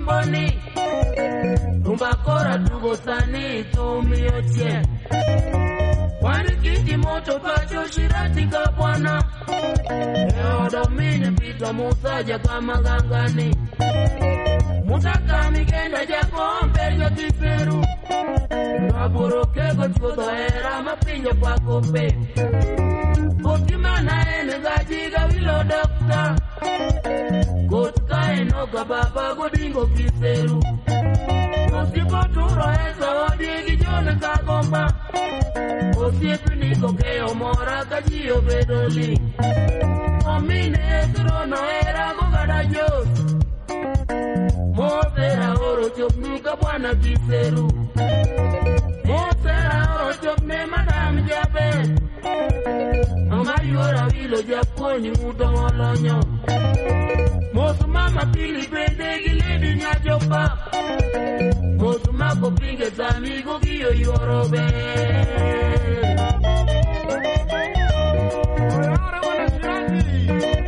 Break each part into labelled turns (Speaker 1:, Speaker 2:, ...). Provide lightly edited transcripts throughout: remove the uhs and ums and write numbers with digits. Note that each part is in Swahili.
Speaker 1: simboni rumba kora tugo sani tumi ochie wani kiti moto pacho shirati kapwana eodo mini pita musaja kama gangani mutaka migenda jakombe ya kiferu Naburo kego chudo era mapinja kwa kope Kotimana ene gajiga wilo dokta Kotka enoka baba godingo kiseru Kosipo turo esa odigi jone kagomba Kosiepi niko keo mora kajio bedoli Omine esro no era gogada jos Mosera oro choknuka bwana kiseru Mosera oro chokne madam jabe Mama yora wilo japoni mudo molonyo Mosu mama pili bende giledi nyajopa Mosu mako pinge zamigo giyo yorobe Oyara wana shirati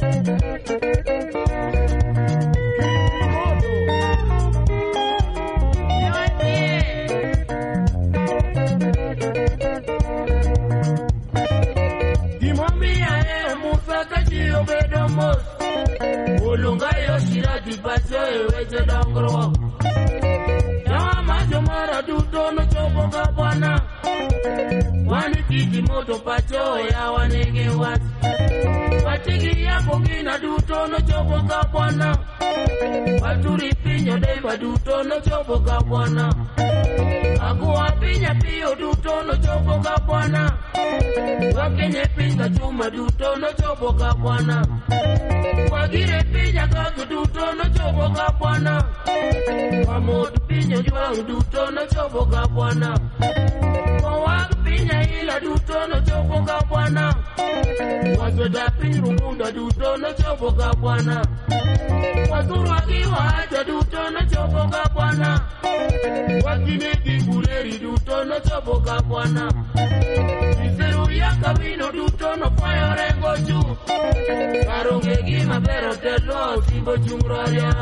Speaker 1: Ulunga yoshirati pacho eweche dongro Yawa majo mara duto no chopo kapwana Wani kiti moto pacho yawa nege wat Patigi yako gina duto no chopo kapwana Waturi pinyo deva duto no chopo kapwana Akuwa pinya piyo duto no chopo kapwana Wakenye pinga chuma duto no chopo kapwana Wagire pinya kaku duto no chopo kapwana Wamodu pinyo juang duto no chopo kapwana Wawagu pinya ila duto no chopo kapwana Wajoda pinrumunda duto no chopo kapwana Wazuru wakiwa aja duto no chopo kapwana Wakine kikuleri duto no chopo kapwana Iseru yaka vino duto no fayo rengo ju Karonge gima pero telo simbo chungroria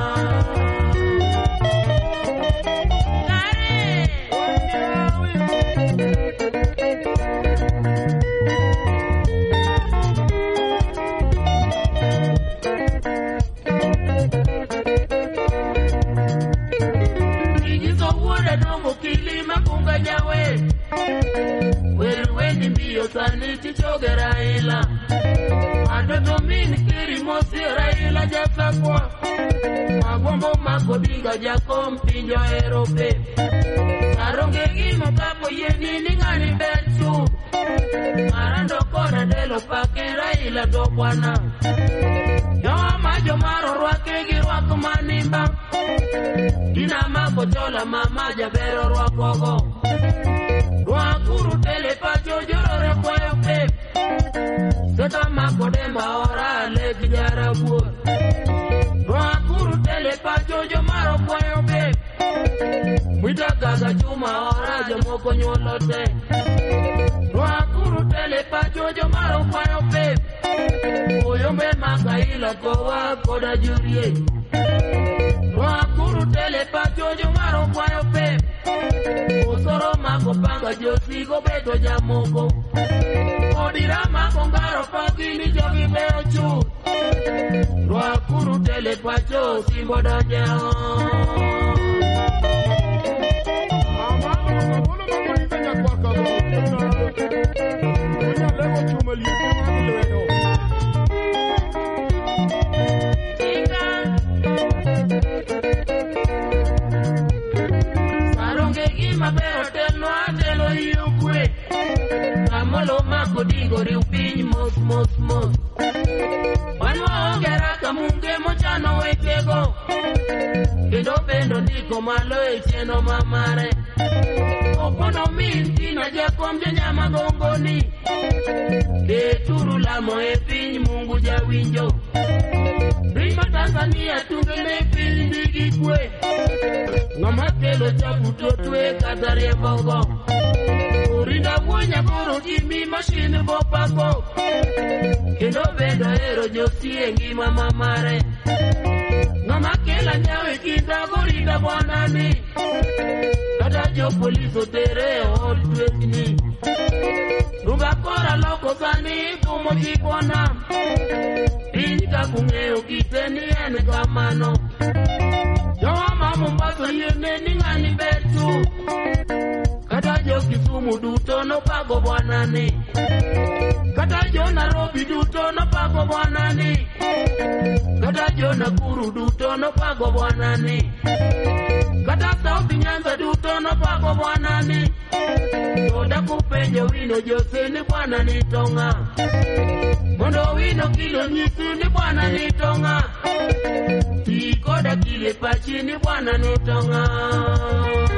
Speaker 1: Saniti chogera ila Ando domini kiri mosi raila jasakwa Magombo makodiga jakom pinjo erope Karonge gimo kapo yenini ngani betu Marando kora delo pake raila dokwana Yawa majo maro rwake girwako manimba Dina mako chola mama jabero rwakogo Rwakuru tele pacho jorore kwayo pe Seta mako demba ora leki jarabuo Rwakuru tele pacho jomaro kwayo pe Mwita gaga chuma ora jomoko nyolote Rwakuru tele pacho jomaro kwayo pe Oyombe maka ila kowa koda jurie Rwakuru tele pacho jomaro kwayo pe Osoro mako panga josigo beto jamoko Odira mako ngaro pagini jogi beo chu Rwakuru tele pacho simbo doja Digo riupin mos mos mos Wanwa ongera kamunge mochano wekego Kendo bendo ndiko malo echeno mamare Opono mintina jakom janyama gongoni Deturu lamo e piny mungu jawinjo Rima Tanzania tungene piny digi kwe Ngama kelo chaputo twe katarie bongo Urinda wunya koro jimi machine bopako Kendo bendo ero josie ngima mamare ng'ama kela nyawe kinda gorida bwana ni kata jo poliso tere od twechni lunga kora loko sani kumo jibwana inka kung'eyo kiteni en kamano jowa Mombasa yene ni ng'ani betu kata jo Kisumu duto no pago bwana ni kata jo Nairobi duto no pago bwana ni kata jo Nakuru duto no pago bwana ni kata South Nyanza duto no pago bwana ni toda kupenjo wino Jose ni bwana ni tonga mondo wino kilo nyisi ni bwana ni tonga Koda kile pachi ni bwana ni tonga